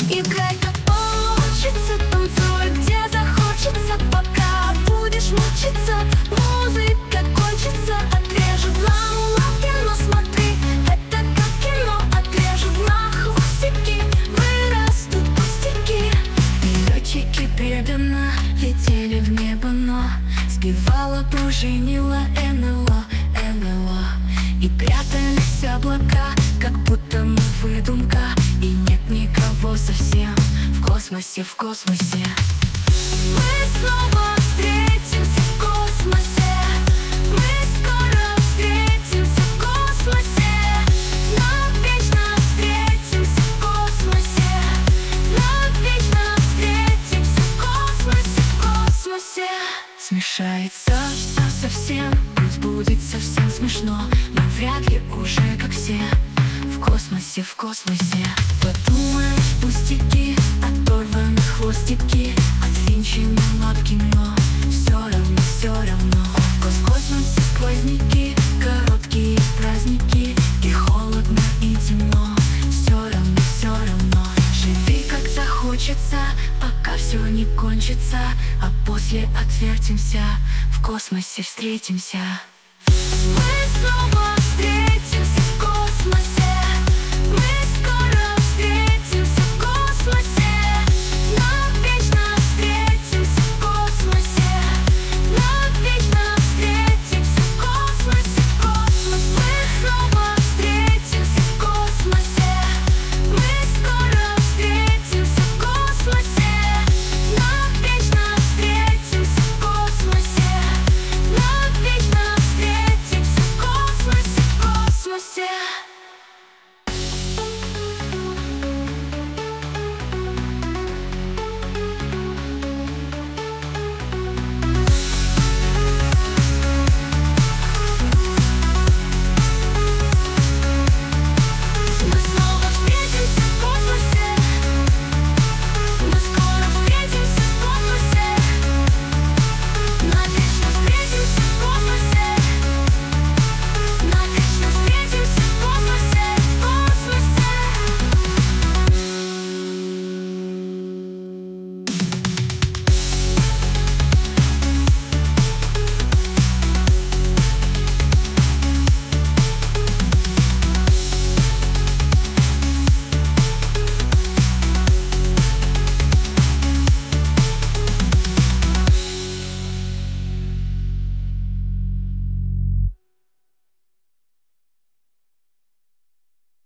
Играй как получится, танцуй где захочется. Пока будешь мучиться, музыка кончится. Отрежут нам лапки, но смотри, это как кино. Отрежут на хвостики, вырастут пустяки. И летчики преданно летели в небо, но сбивало, пружинило НЛО, НЛО. И прятались облака, как будто мы выдумка. И нет никого совсем в космосе, в космосе. Мы снова встретимся в космосе. Мы скоро встретимся в космосе. Навечно встретимся в космосе. Навечно встретимся в космосе, в космосе. Смешается все совсем, пусть будет совсем смешно, но вряд ли уже как все в космосе, в космосе. Подумаешь, пустяки, оторваны хвостики, отвинчены лапки, но все равно, все равно. В космосе сквозняки, короткие праздники, и холодно, и темно. Все равно, все равно. Живи как захочется, пока все не кончится, а после отвертимся, в космосе встретимся. Мы снова